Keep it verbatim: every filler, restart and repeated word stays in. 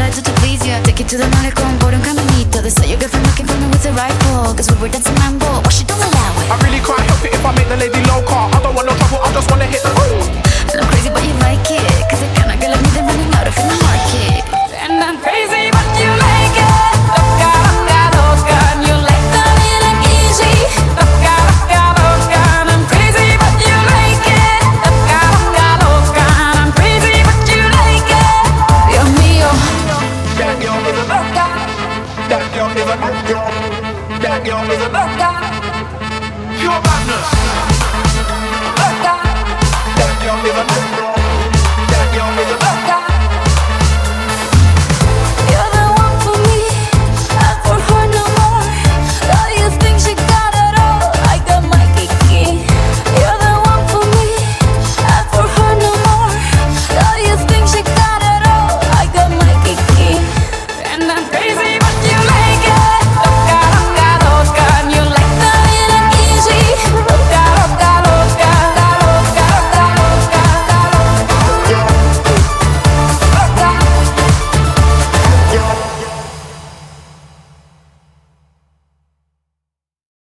try to, to please you. Take it to the malecón por un caminito. They say your girlfriend looking for me with a rifle. Cause we were dancing mambo, why she don't allow it? I really can't help it if I make the lady loco. I don't want no trouble, I just wanna hit the road. And I'm crazy but you like it, cause the kind of girl like me, they're running out of in the market. And I'm crazy but you like it. Loca, loca, loca. And you like the feeling easy. Loca, loca, loca. And I'm crazy but you like it. Loca, loca, loca. And I'm crazy but you like it. Dios mío. That girl is a loca. That girl is a loca. That girl is a loca. Pure madness. Loca. That girl is a loca. That girl is a loca.